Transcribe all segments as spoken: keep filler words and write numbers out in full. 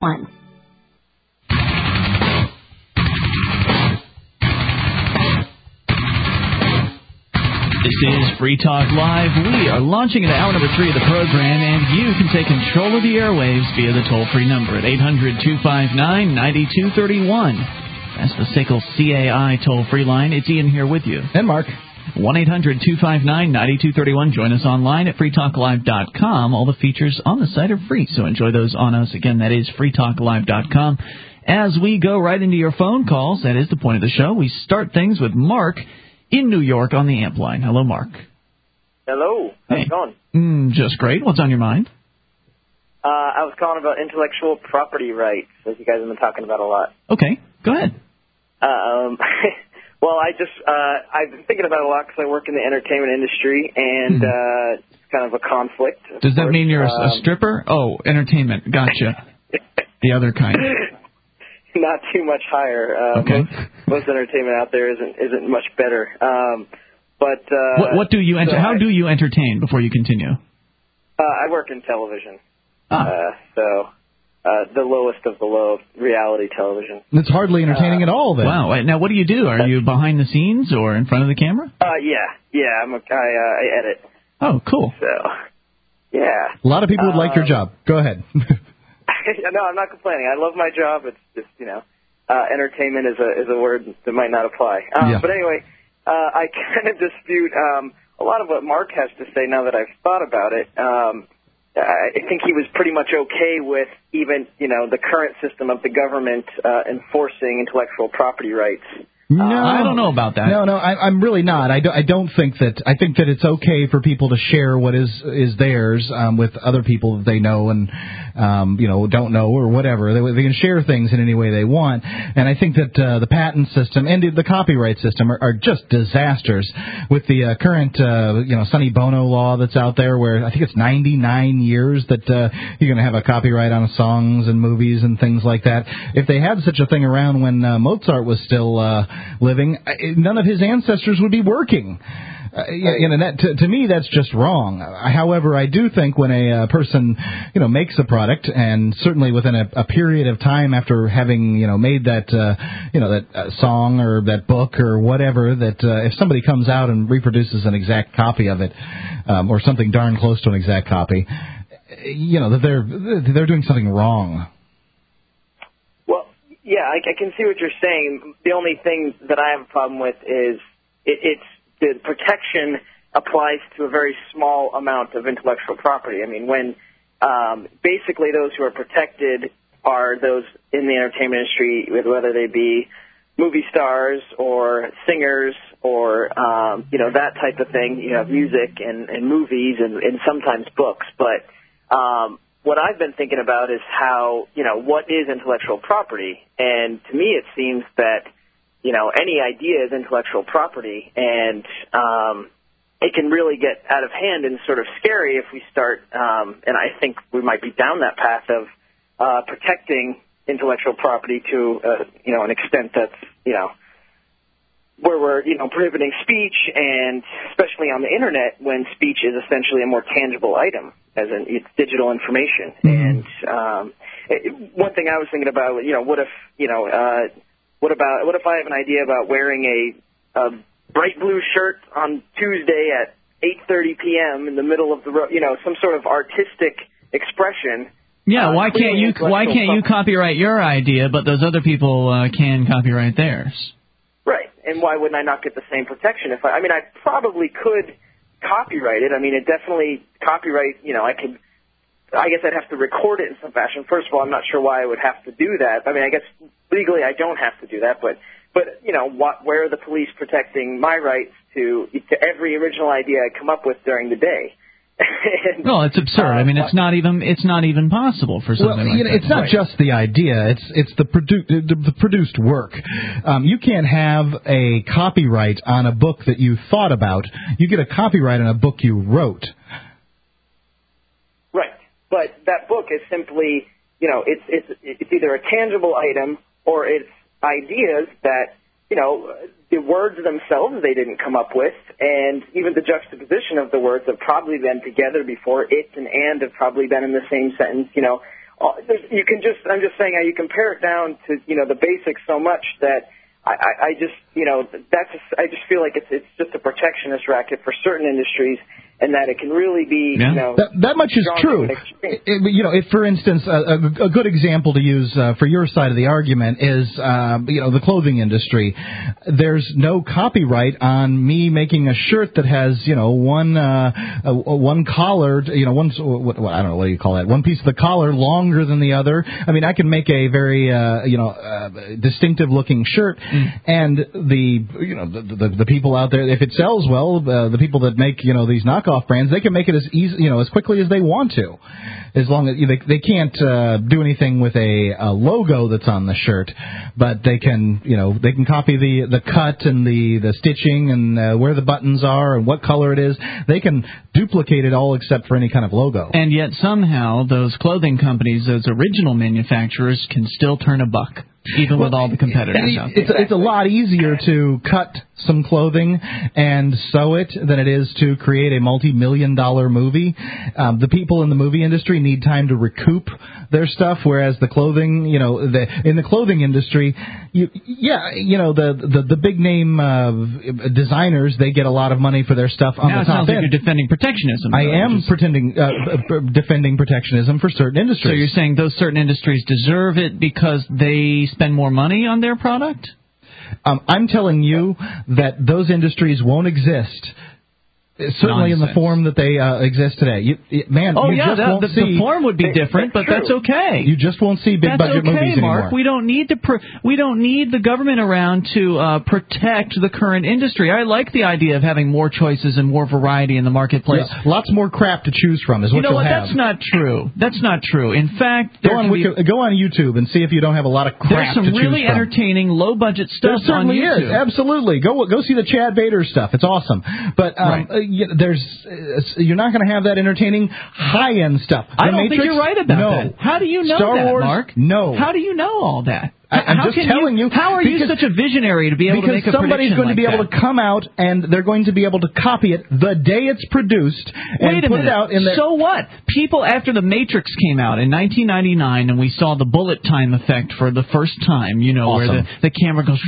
one. This is Free Talk Live. We are launching into hour number three of the program, and you can take control of the airwaves via the toll-free number at eight hundred two five nine nine two three one. That's the S A C L C A I toll-free line. It's Ian here with you. And Mark. one eight hundred two five nine nine two three one. Join us online at free talk live dot com. All the features on the site are free, so enjoy those on us. Again, that is free talk live dot com. As we go right into your phone calls, that is the point of the show. We start things with Mark in New York on the amp line. Hello, Mark. Hello. How's hey. it going? Mm, just great. What's on your mind? Uh, I was calling about intellectual property rights, as you guys have been talking about a lot. Okay, go ahead. Um, well, I just, uh, I've been thinking about it a lot because I work in the entertainment industry, and mm. uh, it's kind of a conflict. Does that course. mean you're um, a stripper? Oh, entertainment. Gotcha. The other kind. Not too much higher. Uh, okay. Most, most entertainment out there isn't isn't much better. Um, but uh, what, what do you enter- so How I, do you entertain? Before you continue. Uh, I work in television. Ah. Uh, so uh, the lowest of the low of reality television. It's hardly entertaining uh, at all. Then. Wow. Now, what do you do? Are you behind the scenes or in front of the camera? Uh, yeah, yeah. I'm a, I, uh, I edit. Oh, cool. So, yeah. A lot of people would um, like your job. Go ahead. No, I'm not complaining. I love my job. It's just, you know, uh, entertainment is a is a word that might not apply. Um, yeah. But anyway, uh, I kind of dispute um, a lot of what Mark has to say now that I've thought about it. Um, I think he was pretty much okay with even, you know, the current system of the government uh, enforcing intellectual property rights. No, I don't know about that. No, no, I, I'm really not. I, do, I don't think that. I think that it's okay for people to share what is is theirs um, with other people that they know and um, you know don't know or whatever. They, they can share things in any way they want. And I think that uh, the patent system and the copyright system are, are just disasters. With the uh, current uh, you know Sonny Bono law that's out there, where I think it's ninety-nine years that uh, you're going to have a copyright on songs and movies and things like that. If they had such a thing around when uh, Mozart was still uh, living, none of his ancestors would be working. Uh, you know, that, to, to me, that's just wrong. However, I do think when a uh, person, you know, makes a product, and certainly within a, a period of time after having, you know, made that, uh, you know, that uh, song or that book or whatever, that uh, if somebody comes out and reproduces an exact copy of it, um, or something darn close to an exact copy, you know, that they're they're doing something wrong. Yeah, I, I can see what you're saying. The only thing that I have a problem with is it, it's the protection applies to a very small amount of intellectual property. I mean, when um, basically those who are protected are those in the entertainment industry, whether they be movie stars or singers or, um, you know, that type of thing. You have music and, and movies and, and sometimes books. But um what I've been thinking about is how, you know, what is intellectual property? And to me it seems that, you know, any idea is intellectual property, and um, it can really get out of hand and sort of scary if we start, um, and I think we might be down that path of uh, protecting intellectual property to, uh, you know, an extent that's, you know, where we're, you know, prohibiting speech, and especially on the Internet when speech is essentially a more tangible item, as in it's digital information. Mm-hmm. And um, it, one thing I was thinking about, you know, what if, you know, uh, what about, what if I have an idea about wearing a, a bright blue shirt on Tuesday at eight thirty p.m. in the middle of the road, you know, some sort of artistic expression. Yeah, uh, why can't you why can't you copyright your idea, but those other people uh, can copyright theirs? Right, and why wouldn't I not get the same protection? If I, I mean, I probably could copyright it. I mean, it definitely copyright. You know, I could. I guess I'd have to record it in some fashion. First of all, I'm not sure why I would have to do that. I mean, I guess legally I don't have to do that, but but you know, what, where are the police protecting my rights to to every original idea I come up with during the day? and, no, it's absurd. Uh, I mean, it's not even it's not even possible for something well, like you know, that. It's not right. just the idea. It's it's the, produ- the produced work. Um, you can't have a copyright on a book that you thought about. You get a copyright on a book you wrote. Right, but that book is simply, you know, it's it's it's either a tangible item or it's ideas that, you know, the words themselves they didn't come up with, and even the juxtaposition of the words have probably been together before. It and and have probably been in the same sentence. You know, all, you can just, I'm just saying how you compare it down to, you know, the basics so much that I, I, I just, you know, that's, just, I just feel like it's, it's just a protectionist racket for certain industries, and that it can really be, yeah. you know, that, that much is true. It, it, you know, if, for instance, a, a good example to use uh, for your side of the argument is, uh, you know, the clothing industry. There's no copyright on me making a shirt that has, you know, one uh, a, a one collar, you know, one what, what I don't know what do you call that, one piece of the collar longer than the other. I mean, I can make a very, uh, you know, uh, distinctive looking shirt, mm. and the, you know, the, the the people out there, if it sells well, uh, the people that make, you know, these knockoff off brands, they can make it as easy, you know, as quickly as they want to, as long as you know, they they can't uh, do anything with a, a logo that's on the shirt, but they can, you know, they can copy the the cut and the the stitching and uh, where the buttons are and what color it is. They can duplicate it all except for any kind of logo. And yet somehow those clothing companies, those original manufacturers, can still turn a buck, even with all the competitors out there. It's, it's a lot easier to cut some clothing and sew it than it is to create a multi-million dollar movie. Um, the people in the movie industry need time to recoup their stuff, whereas the clothing, you know, the, in the clothing industry, you, yeah, you know, the the, the big name uh, designers, they get a lot of money for their stuff on now the it top sounds end. Like you're defending protectionism. I though, am is... pretending uh, defending protectionism for certain industries. So you're saying those certain industries deserve it because they spend more money on their product? Um, I'm telling you that those industries won't exist. Certainly Nonsense. In the form that they uh, exist today. You, it, man, oh, you yeah, just that, won't the, see... the form would be different, but that's okay. You just won't see big that's budget okay, movies Mark. anymore. We don't need to pr- we don't need the government around to uh, protect the current industry. I like the idea of having more choices and more variety in the marketplace. Yeah, lots more crap to choose from is what you know you'll what? have. That's not true. That's not true. In fact, go on, Wiki- go on YouTube and see if you don't have a lot of crap There's some to choose really from. entertaining, low-budget stuff there certainly on YouTube. Is. Absolutely. Go go see the Chad Bader stuff. It's awesome. But um, right. uh, you, there's uh, you're not going to have that entertaining high-end stuff. The I don't Matrix, think you're right about no. that. How do you know Star that, Wars, Mark? No. How do you know all that? I, I'm how just can telling you, you. How are you such a visionary to be able to make a prediction? Because somebody's going like to be that? able to come out and they're going to be able to copy it the day it's produced and Wait a put minute. it out in their... So what? People, after The Matrix came out in nineteen ninety-nine and we saw the bullet time effect for the first time, you know, awesome. where the, the camera goes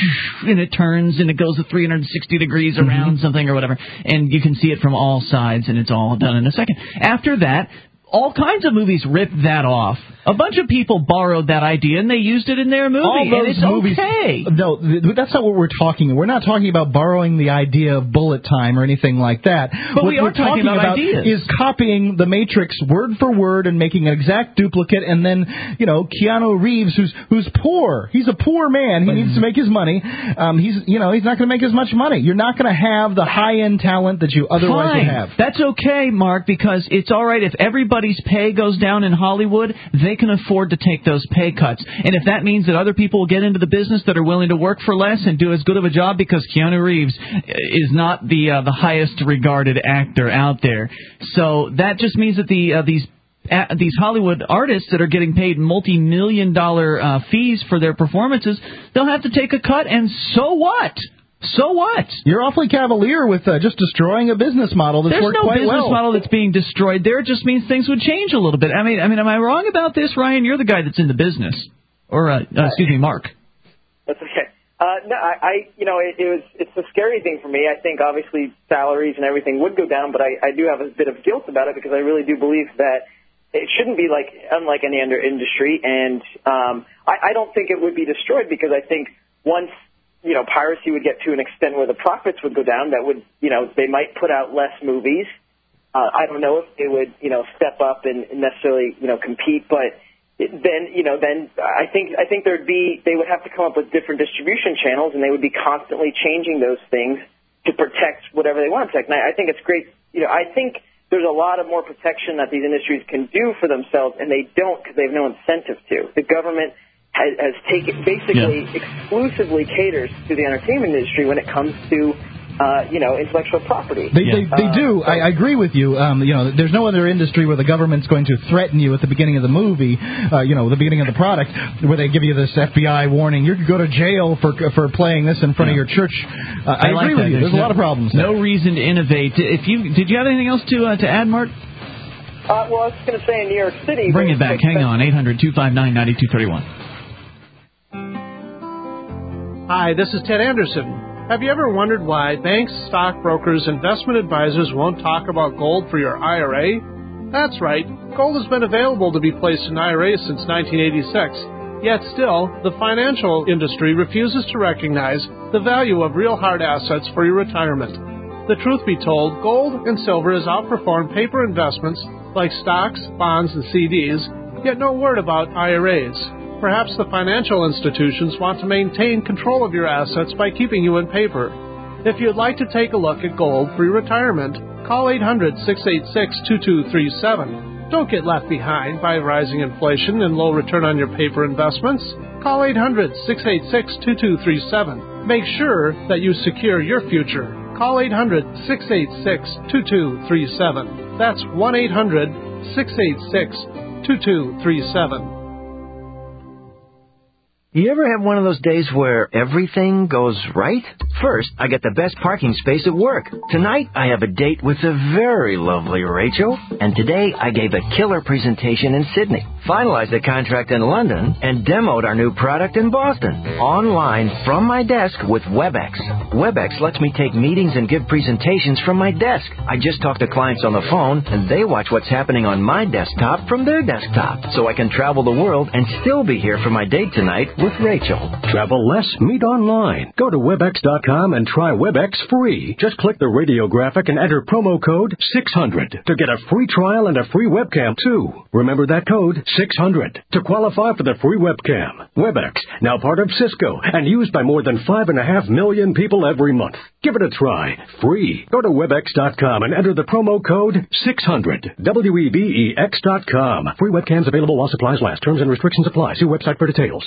and it turns and it goes at three hundred sixty degrees around mm-hmm. something or whatever, and you can see it from all sides and it's all done in a second. After that, all kinds of movies ripped that off. A bunch of people borrowed that idea and they used it in their movie. All those and it's movies, okay. No, th- that's not what we're talking. We're not talking about borrowing the idea of bullet time or anything like that. But what we are we're talking, talking about, about ideas. is copying the Matrix word for word and making an exact duplicate. And then, you know, Keanu Reeves, who's who's poor. He's a poor man. He mm-hmm. needs to make his money. Um, he's, you know, he's not going to make as much money. You're not going to have the high end talent that you otherwise Fine. would have. That's okay, Mark, because it's all right if everybody's pay goes down in Hollywood. They can afford to take those pay cuts. And if that means that other people will get into the business that are willing to work for less and do as good of a job because Keanu Reeves is not the uh, the highest regarded actor out there. So that just means that the uh, these uh, these Hollywood artists that are getting paid multi-million dollar uh, fees for their performances, they'll have to take a cut, and so what? So what? You're awfully cavalier with uh, just destroying a business model that's There's worked no quite business well. model that's being destroyed there. It just means things would change a little bit. I mean, I mean, am I wrong about this, Ryan? You're the guy that's in the business. Or, uh, uh, excuse me, Mark. That's okay. Uh, no, I, I, you know, it, it was, it's a scary thing for me. I think obviously salaries and everything would go down, but I, I do have a bit of guilt about it because I really do believe that it shouldn't be like, unlike any other industry. And, um, I, I don't think it would be destroyed because I think once, you know, piracy would get to an extent where the profits would go down, that would, you know, they might put out less movies. Uh, I don't know if they would, you know, step up and necessarily, you know, compete, but then, you know, then I think, I think there'd be, they would have to come up with different distribution channels and they would be constantly changing those things to protect whatever they want to protect. And I, I think it's great, you know, I think there's a lot of more protection that these industries can do for themselves and they don't because they have no incentive to. The government has, has taken basically yeah. exclusively caters to the entertainment industry when it comes to uh, you know intellectual property. They they, they uh, do. So. I, I agree with you. Um, you know, there's no other industry where the government's going to threaten you at the beginning of the movie. Uh, you know, the beginning of the product, where they give you this F B I warning. You could go to jail for for playing this in front yeah. of your church. Uh, I, I like agree that. with you. There's, there's no, a lot of problems. No there. reason to innovate. If you did you have anything else to uh, to add, Mark? Uh, well, I was going to say in New York City. Bring it back. Hang on. eight hundred two five nine nine two three one. Hi, this is Ted Anderson. Have you ever wondered why banks, stockbrokers, investment advisors won't talk about gold for your I R A? That's right. Gold has been available to be placed in I R As since nineteen eighty-six. Yet still, the financial industry refuses to recognize the value of real hard assets for your retirement. The truth be told, gold and silver has outperformed paper investments like stocks, bonds, and C Ds, yet no word about I R As. Perhaps the financial institutions want to maintain control of your assets by keeping you in paper. If you'd like to take a look at gold for your retirement, call eight hundred, six eight six, two two three seven. Don't get left behind by rising inflation and low return on your paper investments. Call eight hundred, six eight six, two two three seven. Make sure that you secure your future. Call eight hundred, six eight six, two two three seven. That's one eight hundred, six eight six, two two three seven. You ever have one of those days where everything goes right? First, I get the best parking space at work. Tonight, I have a date with the very lovely Rachel. And today, I gave a killer presentation in Sydney, finalized a contract in London, and demoed our new product in Boston. Online, from my desk with WebEx. WebEx lets me take meetings and give presentations from my desk. I just talk to clients on the phone, and they watch what's happening on my desktop from their desktop. So I can travel the world and still be here for my date tonight with Rachel. Travel less, meet online. Go to webex dot com and try WebEx free. Just click the radio graphic and enter promo code six hundred to get a free trial and a free webcam, too. Remember that code, six hundred, to qualify for the free webcam. WebEx, now part of Cisco and used by more than five and a half million people every month. Give it a try. Free. Go to webex dot com and enter the promo code six hundred. W E B E X dot com. Free webcams available while supplies last. Terms and restrictions apply. See website for details.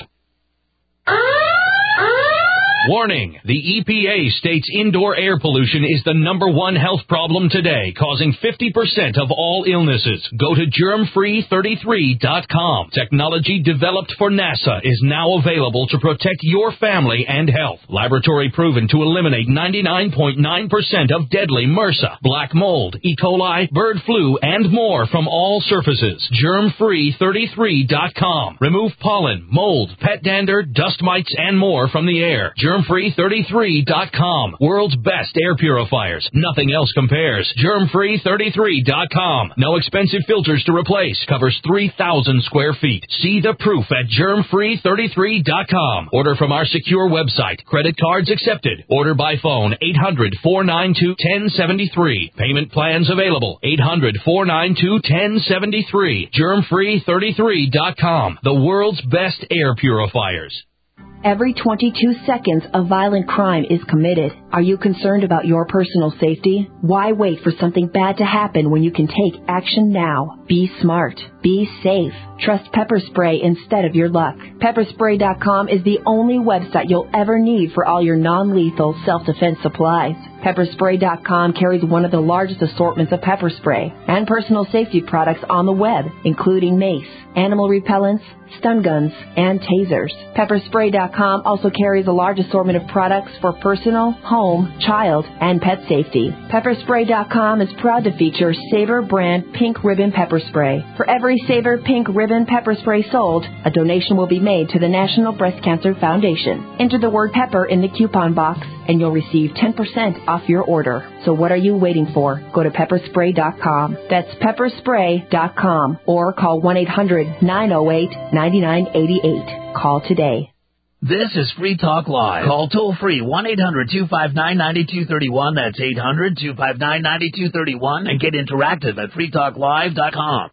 Warning, the E P A states indoor air pollution is the number one health problem today, causing fifty percent of all illnesses. Go to germ free thirty-three dot com. Technology developed for NASA is now available to protect your family and health. Laboratory proven to eliminate ninety-nine point nine percent of deadly MRSA, black mold, E. coli, bird flu, and more from all surfaces. germ free thirty-three dot com. Remove pollen, mold, pet dander, dust mites, and more from the air. germ free thirty-three dot com. World's best air purifiers. Nothing else compares. germ free thirty-three dot com. No expensive filters to replace. Covers three thousand square feet. See the proof at germ free thirty-three dot com. Order from our secure website. Credit cards accepted. Order by phone eight hundred, four nine two, one zero seven three. Payment plans available. eight hundred, four nine two, one zero seven three. germ free thirty-three dot com. The world's best air purifiers. Every twenty-two seconds, a violent crime is committed. Are you concerned about your personal safety? Why wait for something bad to happen when you can take action now? Be smart. Be safe. Trust Pepper Spray instead of your luck. pepper spray dot com is the only website you'll ever need for all your non-lethal self-defense supplies. pepper spray dot com carries one of the largest assortments of pepper spray and personal safety products on the web, including mace, animal repellents, stun guns, and tasers. pepper spray dot com also carries a large assortment of products for personal, home, child, and pet safety. pepper spray dot com is proud to feature Saver brand Pink Ribbon Pepper Spray. For every Saver Pink Ribbon Pepper Spray sold, a donation will be made to the National Breast Cancer Foundation. Enter the word pepper in the coupon box, and you'll receive ten percent off your order. So what are you waiting for? Go to pepper spray dot com. That's pepper spray dot com. Or call one eight hundred, nine oh eight, nine nine eight eight. Call today. This is Free Talk Live. Call toll-free one eight hundred, two five nine, nine two three one. That's eight hundred, two five nine, nine two three one. And get interactive at free talk live dot com.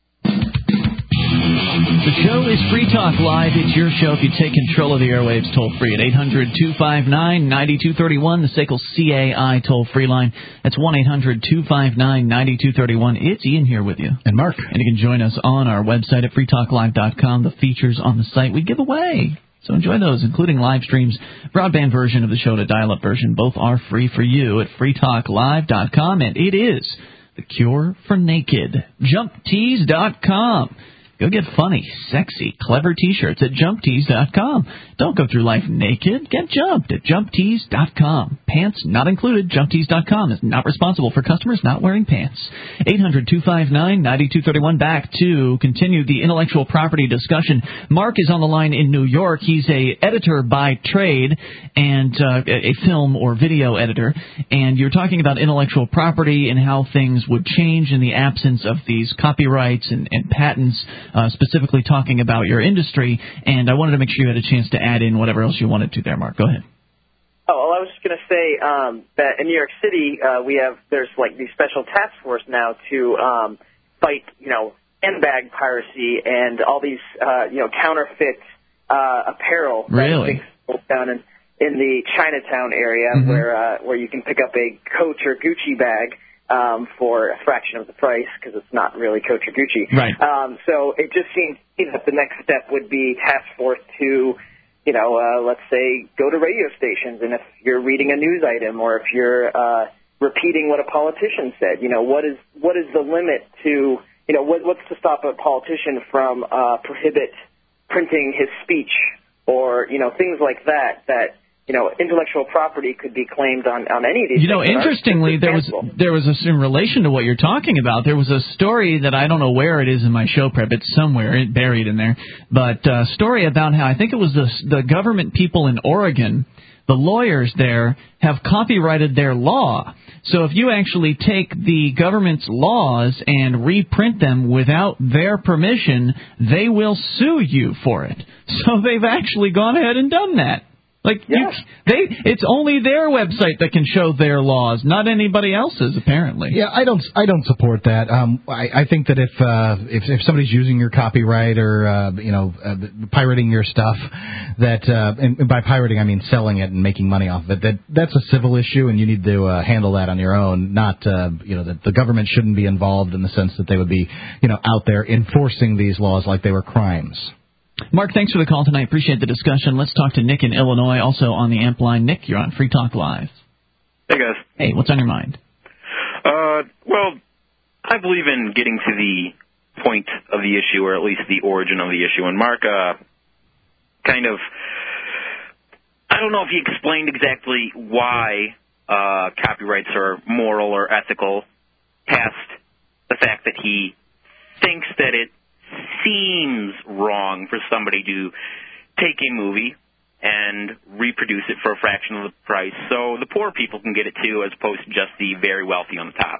The show is Free Talk Live. It's your show if you take control of the airwaves toll-free at eight hundred, two five nine, nine two three one, the S A C L C A I toll-free line. That's one eight hundred, two five nine, nine two three one. It's Ian here with you. And Mark. And you can join us on our website at free talk live dot com. The features on the site we give away. So enjoy those, including live streams, broadband version of the show to dial-up version. Both are free for you at free talk live dot com. And it is the cure for naked. jump tees dot com. Go get funny, sexy, clever T-shirts at jump tees dot com. Don't go through life naked. Get jumped at jump tees dot com. Pants not included. jump tees dot com is not responsible for customers not wearing pants. eight hundred, two five nine, nine two three one. Back to continue the intellectual property discussion. Mark is on the line in New York. He's a editor by trade and uh, a film or video editor. And you're talking about intellectual property and how things would change in the absence of these copyrights and, and patents. Uh, specifically talking about your industry, and I wanted to make sure you had a chance to add in whatever else you wanted to there, Mark. Go ahead. Oh, well, I was just going to say um, that in New York City, uh, we have, there's like these special task force now to um, fight, you know, handbag piracy and all these, uh, you know, counterfeit uh, apparel. Really? Down in, in the Chinatown area mm-hmm. where uh, where you can pick up a Coach or Gucci bag Um, for a fraction of the price because it's not really Coach or Gucci. Right. Um, so it just seems that the next step would be task force to, you know, uh, let's say go to radio stations, and if you're reading a news item or if you're uh, repeating what a politician said, you know, what is what is the limit to, you know, what, what's to stop a politician from uh, prohibit printing his speech or, you know, things like that that. You know, intellectual property could be claimed on, on any of these. You know, things interestingly, there was there was a, in relation to what you're talking about. There was a story that I don't know where it is in my show prep. It's somewhere buried in there, but a story about how I think it was the the government people in Oregon, the lawyers there have copyrighted their law. So if you actually take the government's laws and reprint them without their permission, they will sue you for it. So they've actually gone ahead and done that. Like yeah. you, they, it's only their website that can show their laws, not anybody else's, apparently. Yeah, I don't, I don't support that. Um, I, I think that if, uh, if if somebody's using your copyright or uh, you know, uh, pirating your stuff, that uh, and by pirating I mean selling it and making money off of it, that that's a civil issue, and you need to uh, handle that on your own. Not, uh, you know, that the government shouldn't be involved in the sense that they would be, you know, out there enforcing these laws like they were crimes. Mark, thanks for the call tonight. Appreciate the discussion. Let's talk to Nick in Illinois, also on the Amp line. Nick, you're on Free Talk Live. Hey, guys. Hey, what's on your mind? Uh, well, I believe in getting to the point of the issue, or at least the origin of the issue. And Mark uh, kind of, I don't know if he explained exactly why uh, copyrights are moral or ethical, past the fact that he thinks that it seems wrong for somebody to take a movie and reproduce it for a fraction of the price so the poor people can get it too, as opposed to just the very wealthy on the top.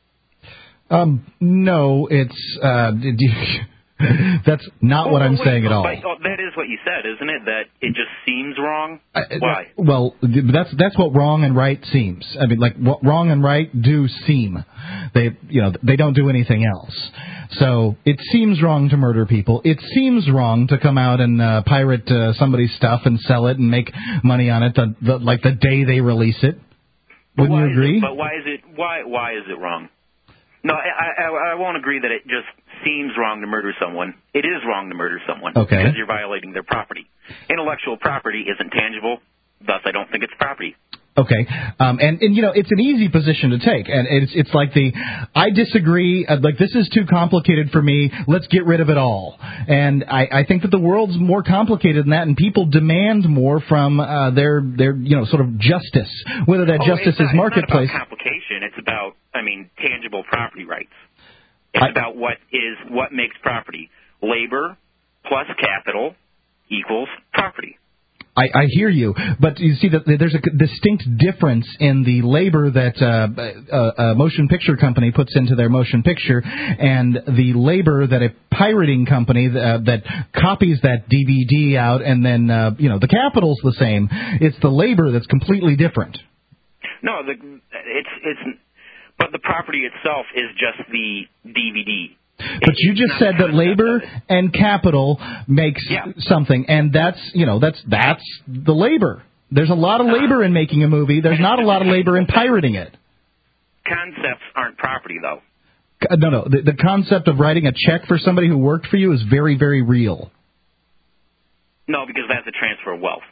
Um, no, it's, uh, did you, that's not well, what I'm wait, saying at all. But, oh, that is what you said, isn't it? That it just seems wrong? I, Why? Well, that's that's what wrong and right seems. I mean, like, what wrong and right do seem. They, you know, they don't do anything else. So it seems wrong to murder people. It seems wrong to come out and uh, pirate uh, somebody's stuff and sell it and make money on it, the, the, like the day they release it. Wouldn't you agree? It, but why is it why why is it wrong? No, I, I, I won't agree that it just seems wrong to murder someone. It is wrong to murder someone okay. because you're violating their property. Intellectual property isn't tangible, thus I don't think it's property. Okay, um, and, and, you know, it's an easy position to take, and it's it's like the, I disagree, uh, like, this is too complicated for me, let's get rid of it all. And I, I think that the world's more complicated than that, and people demand more from uh, their, their, you know, sort of justice, whether that oh, justice not, is marketplace. It's not about complication, it's about, I mean, tangible property rights. It's I, about what is, what makes property. Labor plus capital equals property. I, I hear you, but you see that there's a distinct difference in the labor that uh, a, a motion picture company puts into their motion picture and the labor that a pirating company uh, that copies that D V D out, and then, uh, you know, the capital's the same. It's the labor that's completely different. No, the, it's it's, but the property itself is just the D V D. But you just said that labor and capital makes yeah. something, and that's, you know, that's that's the labor. There's a lot of labor in making a movie. There's not a lot of labor in pirating it. Concepts aren't property, though. No, no. The, the concept of writing a check for somebody who worked for you is very, very real. No, because that's a transfer of wealth.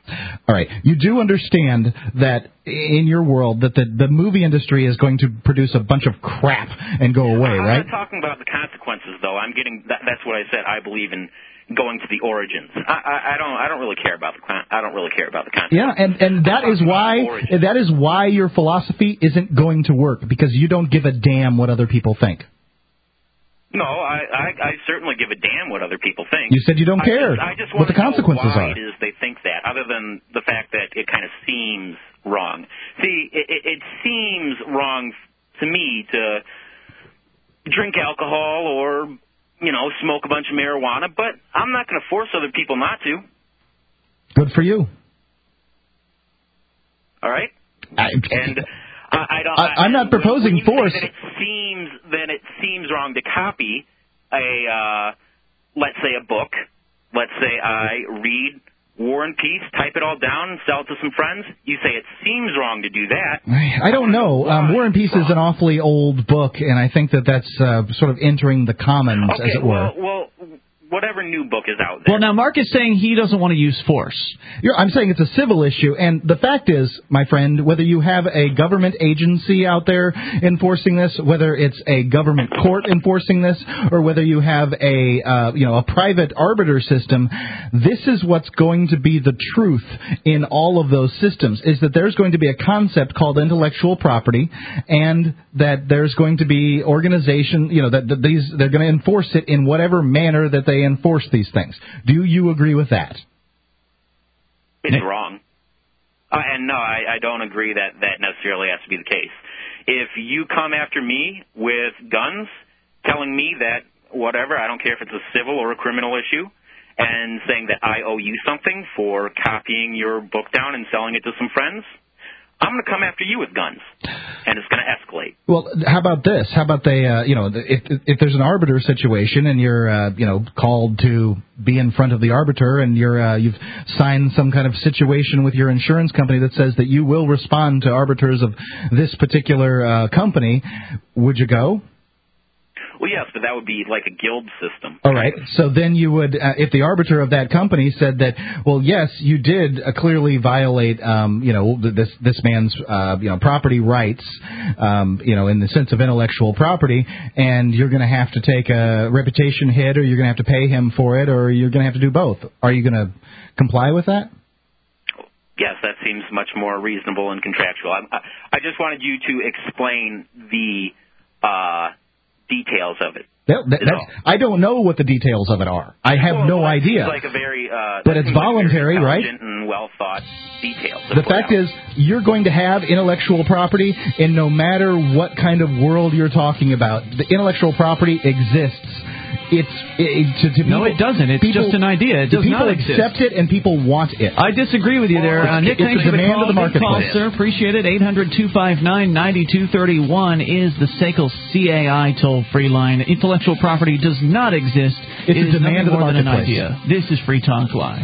All right. You do understand that in your world that the, the movie industry is going to produce a bunch of crap and go away, I'm right? not talking about the consequences, though. I'm getting that, that's what I said. I believe in going to the origins. I, I, I don't. I don't really care about the. I don't really care about the consequences. Yeah, and and that is why that is why your philosophy isn't going to work, because you don't give a damn what other people think. No, I, I, I certainly give a damn what other people think. You said you don't I care just, I just what the want to know consequences why are. it is they think that, other than the fact that it kind of seems wrong. See, it, it, it seems wrong to me to drink alcohol or, you know, smoke a bunch of marijuana, but I'm not going to force other people not to. Good for you. All right? I, and I, I don't. I, I'm not proposing when, when force. That it seems then it seems wrong to copy a, uh, let's say, a book. Let's say I read War and Peace, type it all down, and sell it to some friends. You say it seems wrong to do that. I don't know. Um, War and Peace is an awfully old book, and I think that that's uh, sort of entering the commons, okay, as it were. Well, well, whatever new book is out there. Well, now Mark is saying he doesn't want to use force. You're, I'm saying it's a civil issue, and the fact is, my friend, whether you have a government agency out there enforcing this, whether it's a government court enforcing this, or whether you have a uh, you know a private arbiter system, this is what's going to be the truth in all of those systems: is that there's going to be a concept called intellectual property, and that there's going to be organization, you know, that, that these they're going to enforce it in whatever manner that they enforce these things. Do you agree with that? It's wrong. Uh, and no, I, I don't agree that that necessarily has to be the case. If you come after me with guns, telling me that whatever, I don't care if it's a civil or a criminal issue, and saying that I owe you something for copying your book down and selling it to some friends, I'm going to come after you with guns, and it's going to escalate. Well, how about this? How about they, uh, you know, if if there's an arbiter situation and you're, uh, you know, called to be in front of the arbiter, and you're uh, you've signed some kind of situation with your insurance company that says that you will respond to arbiters of this particular uh, company, would you go? Well, yes, but that would be like a guild system. All right. So then you would, uh, if the arbiter of that company said that, well, yes, you did uh, clearly violate, um, you know, this this man's, uh, you know, property rights, um, you know, in the sense of intellectual property, and you're going to have to take a reputation hit, or you're going to have to pay him for it, or you're going to have to do both. Are you going to comply with that? Yes, that seems much more reasonable and contractual. I, I just wanted you to explain the uh, details of it. That, that, that's, I don't know what the details of it are. I have well, no well, idea. Seems like a very, uh, but it's voluntary, like right? And well thought details. The fact is, you're going to have intellectual property, and no matter what kind of world you're talking about, the intellectual property exists. It's it, to, to no, people, it doesn't. It's people, just an idea. It does people not exist. accept it, and people want it. I disagree with you there, uh, Nick. It's Thanks a for the demand call. of the marketplace. Call, sir. Appreciate it. eight hundred two five nine nine two three one is the S A C L C A I toll-free line. Intellectual property does not exist. It's it a demand of the more marketplace. Than an idea. This is Free Talk Live.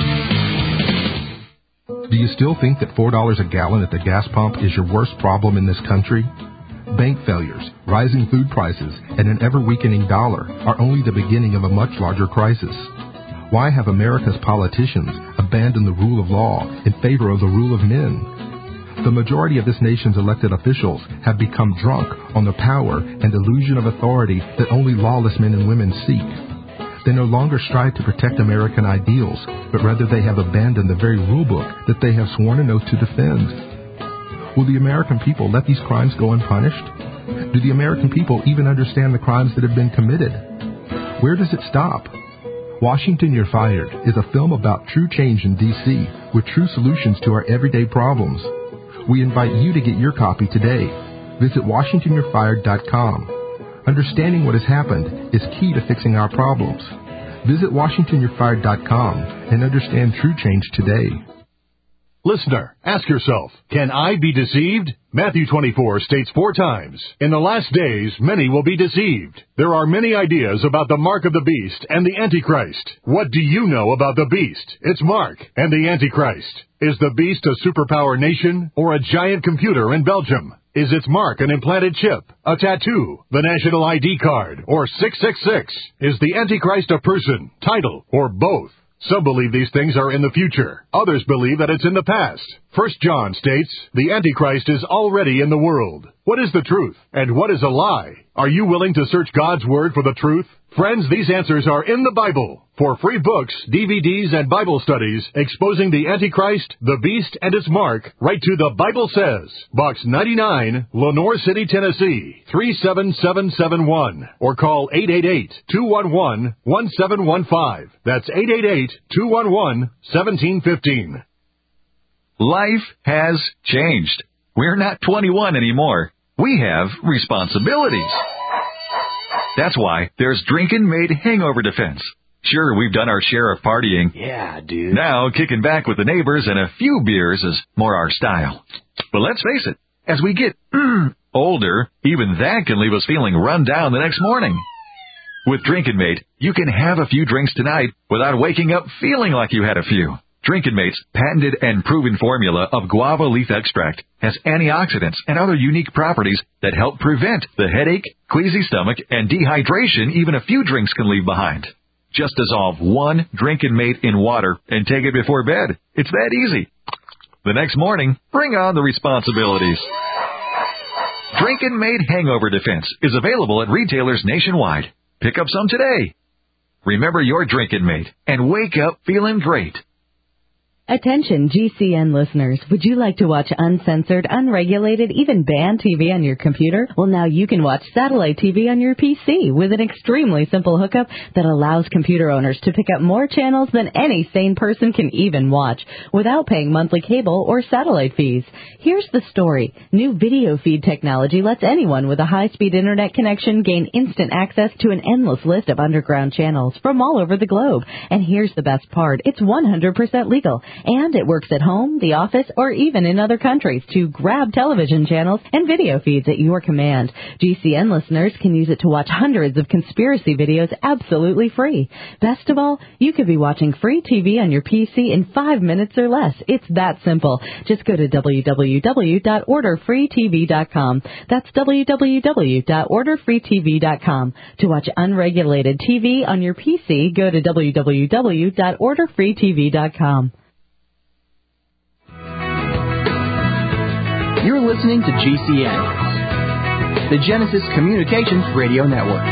Do you still think that four dollars a gallon at the gas pump is your worst problem in this country? Bank failures, rising food prices, and an ever-weakening dollar are only the beginning of a much larger crisis. Why have America's politicians abandoned the rule of law in favor of the rule of men? The majority of this nation's elected officials have become drunk on the power and illusion of authority that only lawless men and women seek. They no longer strive to protect American ideals, but rather they have abandoned the very rule book that they have sworn an oath to defend. Will the American people let these crimes go unpunished? Do the American people even understand the crimes that have been committed? Where does it stop? Washington, You're Fired is a film about true change in D C with true solutions to our everyday problems. We invite you to get your copy today. Visit Washington You're Fired dot com. Understanding what has happened is key to fixing our problems. Visit Washington You're Fired dot com and understand true change today. Listener, ask yourself, can I be deceived? Matthew twenty-four states four times, in the last days many will be deceived. There are many ideas about the mark of the beast and the Antichrist. What do you know about the beast, its mark, and the Antichrist? Is the beast a superpower nation or a giant computer in Belgium? Is its mark an implanted chip, a tattoo, the national I D card, or six six six? Is the Antichrist a person, title, or both? Some believe these things are in the future. Others believe that it's in the past. First John states, the Antichrist is already in the world. What is the truth? And what is a lie? Are you willing to search God's Word for the truth? Friends, these answers are in the Bible. For free books, D V Ds, and Bible studies exposing the Antichrist, the Beast, and its mark, write to The Bible Says, Box ninety-nine, Lenore City, Tennessee, three seven seven seven one, or call eight eight eight, two one one, one seven one five. That's eight eight eight, two one one, one seven one five. Life has changed. We're not twenty-one anymore. We have responsibilities. That's why there's Drinkin' Made Hangover Defense. Sure, we've done our share of partying. Yeah, dude. Now, kicking back with the neighbors and a few beers is more our style. But let's face it, as we get mm, older, even that can leave us feeling run down the next morning. With Drinkin' Mate, you can have a few drinks tonight without waking up feeling like you had a few. Drinkin' Mate's patented and proven formula of guava leaf extract has antioxidants and other unique properties that help prevent the headache, queasy stomach, and dehydration even a few drinks can leave behind. Just dissolve one Drinkin' Mate in water and take it before bed. It's that easy. The next morning, bring on the responsibilities. Drinkin' Mate Hangover Defense is available at retailers nationwide. Pick up some today. Remember your Drinkin' Mate and wake up feeling great. Attention G C N listeners, would you like to watch uncensored, unregulated, even banned T V on your computer? Well, now you can watch satellite T V on your P C with an extremely simple hookup that allows computer owners to pick up more channels than any sane person can even watch without paying monthly cable or satellite fees. Here's the story. New video feed technology lets anyone with a high-speed internet connection gain instant access to an endless list of underground channels from all over the globe. And here's the best part. It's one hundred percent legal. And it works at home, the office, or even in other countries to grab television channels and video feeds at your command. G C N listeners can use it to watch hundreds of conspiracy videos absolutely free. Best of all, you could be watching free T V on your P C in five minutes or less. It's that simple. Just go to w w w dot order free t v dot com. That's w w w dot order free t v dot com. To watch unregulated T V on your P C, go to w w w dot order free t v dot com. You're listening to G C N, the Genesis Communications Radio Network.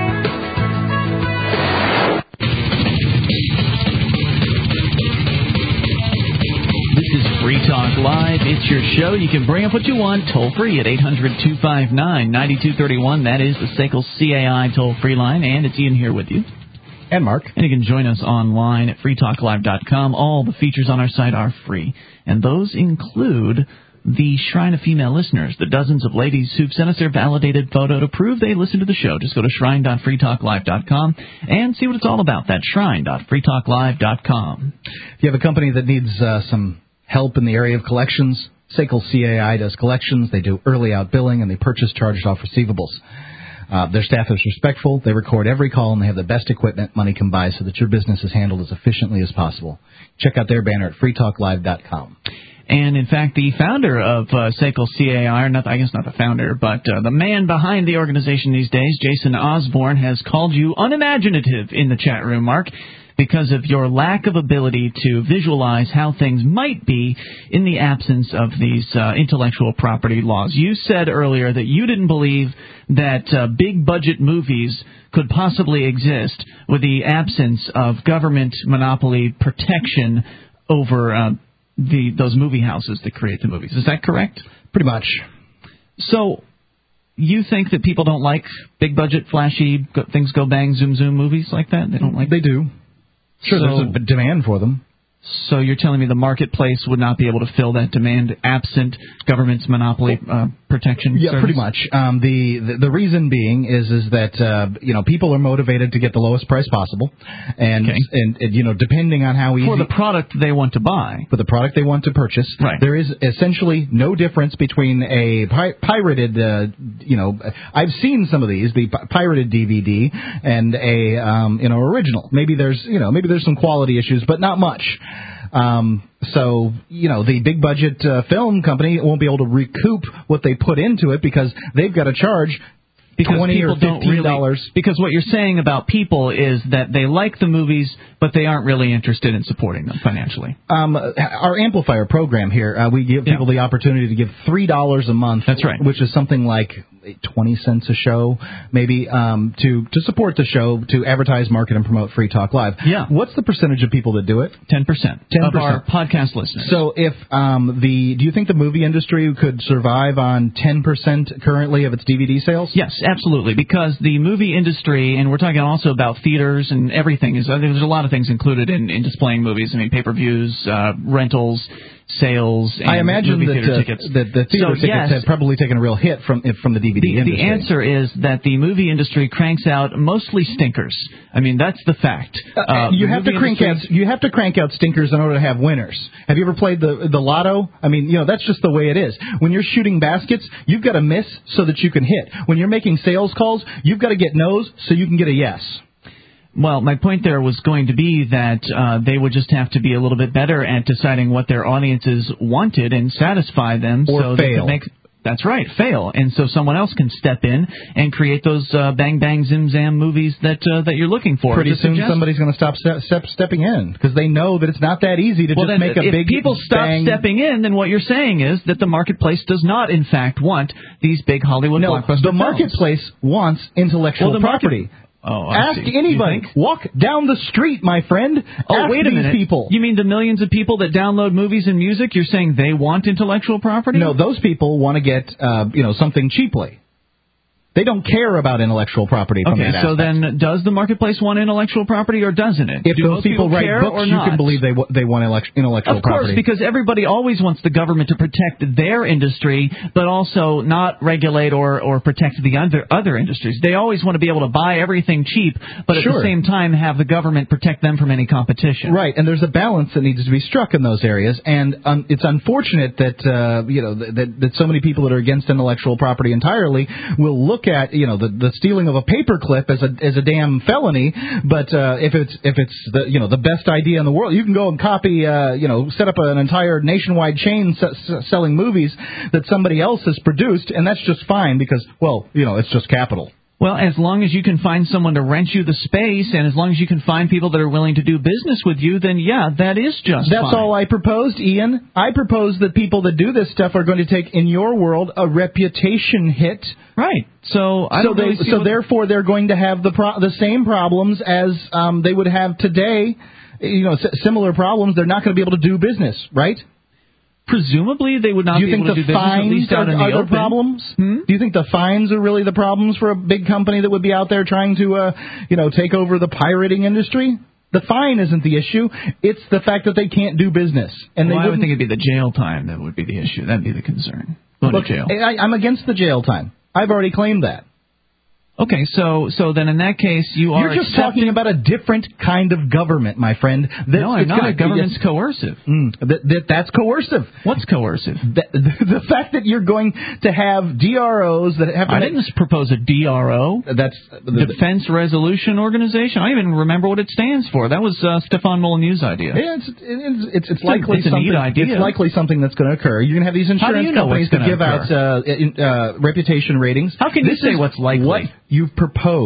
This is Free Talk Live. It's your show. You can bring up what you want toll free at eight hundred, two five nine, nine two three one. That is the S A C L C A I toll free line. And it's Ian here with you. And Mark. And you can join us online at free talk live dot com. All the features on our site are free. And those include the Shrine of Female Listeners, the dozens of ladies who've sent us their validated photo to prove they listen to the show. Just go to shrine dot free talk live dot com and see what it's all about. That's shrine dot free talk live dot com. If you have a company that needs uh, some help in the area of collections, S A C L C A I does collections. They do early out billing, and they purchase charged-off receivables. Uh, their staff is respectful. They record every call, and they have the best equipment money can buy so that your business is handled as efficiently as possible. Check out their banner at free talk live dot com. And, in fact, the founder of uh, S A C L C A I, or not, I guess not the founder, but uh, the man behind the organization these days, Jason Osborne, has called you unimaginative in the chat room, Mark, because of your lack of ability to visualize how things might be in the absence of these uh, intellectual property laws. You said earlier that you didn't believe that uh, big-budget movies could possibly exist with the absence of government monopoly protection over uh, the those movie houses that create the movies. Is that correct? Pretty much. So you think that people don't like big-budget, flashy, go, things go bang, zoom, zoom movies like that? They don't like. They do. Sure, so, there's a demand for them. So you're telling me the marketplace would not be able to fill that demand absent government's monopoly uh, protection? Yeah, service? Pretty much. Um, the, the the reason being is is that uh, you know people are motivated to get the lowest price possible, and, okay. and and you know depending on how easy for the product they want to buy, for the product they want to purchase, right. There is essentially no difference between a pi- pirated, uh, you know, I've seen some of these, the pi- pirated D V D and a um, you know original. Maybe there's you know maybe there's some quality issues, but not much. Um, so, you know, the big budget uh, film company won't be able to recoup what they put into it because they've got to charge Because twenty people or fifteen dollars. Don't really, because what you're saying about people is that they like the movies, but they aren't really interested in supporting them financially. Um, our amplifier program here, uh, we give people yeah. the opportunity to give three dollars a month. That's right. Which is something like twenty cents a show, maybe, um, to to support the show, to advertise, market, and promote Free Talk Live. Yeah. What's the percentage of people that do it? Ten percent of our podcast listeners. So if um, the do you think the movie industry could survive on ten percent currently of its D V D sales? Yes, absolutely, because the movie industry, and we're talking also about theaters and everything, is uh, there's a lot of things included in, in displaying movies. I mean, pay-per-views, uh, rentals, sales, and I imagine movie that, theater uh, tickets. that the theater so, tickets yes, have probably taken a real hit from from the D V D the, industry. The answer is that the movie industry cranks out mostly stinkers. I mean, that's the fact. Uh, you have to crank industry, out you have to crank out stinkers in order to have winners. Have you ever played the the lotto? I mean, you know, that's just the way it is. When you're shooting baskets, you've got to miss so that you can hit. When you're making sales calls, you've got to get no's so you can get a yes. Well, my point there was going to be that uh, they would just have to be a little bit better at deciding what their audiences wanted and satisfy them. Or so fail. They could make, that's right, fail. And so someone else can step in and create those uh, bang, bang, zim, zam movies that uh, that you're looking for. Pretty soon somebody's going to stop step, step, stepping in because they know that it's not that easy to well, just then, make a if big people stop bang. stepping in, then what you're saying is that the marketplace does not, in fact, want these big Hollywood no, blockbuster the films. marketplace wants intellectual well, the property. Market- Oh, I Ask see. anybody. Walk down the street, my friend. Oh, Ask wait a these minute. people. You mean the millions of people that download movies and music? You're saying they want intellectual property? No, those people want to get, uh, you know, something cheaply. They don't care about intellectual property. From okay, that so aspect. then does the marketplace want intellectual property or doesn't it? If Do those people, people write care books, or you not? can believe they they want elect- intellectual Of course, property. because everybody always wants the government to protect their industry, but also not regulate or, or protect the other other industries. They always want to be able to buy everything cheap, but at Sure. the same time have the government protect them from any competition. Right, and there's a balance that needs to be struck in those areas, and um, it's unfortunate that uh, you know that, that that so many people that are against intellectual property entirely will look at you know the, the stealing of a paperclip as a as a damn felony, but uh, if it's if it's the you know the best idea in the world, you can go and copy uh, you know set up an entire nationwide chain s- s- selling movies that somebody else has produced, and that's just fine because well you know it's just capital. Well, as long as you can find someone to rent you the space, and as long as you can find people that are willing to do business with you, then yeah, that is just That's fine. all I proposed, Ian. I proposed that people that do this stuff are going to take, in your world, a reputation hit. Right. So I so don't they, really see so what... therefore they're going to have the pro- the same problems as um, they would have today. You know, s- similar problems. They're not going to be able to do business, right? Presumably, they would not do you be think able to the do business, at fines least out are, in the are the open. problems? Hmm? Do you think the fines are really the problems for a big company that would be out there trying to, uh, you know, take over the pirating industry? The fine isn't the issue. It's the fact that they can't do business. And well, they I would wouldn't- think it'd be the jail time that would be the issue. That'd be the concern. Going Look, to jail. I, I'm against the jail time. I've already claimed that. Okay, so so then in that case, you are You're just accepting... talking about a different kind of government, my friend. That's, No, I'm it's not. Gonna, Government's yes, coercive. Mm, that, that, that's coercive. What's coercive? The, the, the fact that you're going to have D R Os that have to I make... didn't propose a D R O. That's the, Defense Resolution Organization. I don't even remember what it stands for. That was uh, Stefan Molyneux's idea. Yeah, it's it's it's, it's a- likely it's a neat something. idea. It's likely something that's going to occur. You're going to have these How do insurance you know companies what's that give gonna out uh, in, uh, reputation ratings. How can you this say is what's likely? What you've proposed.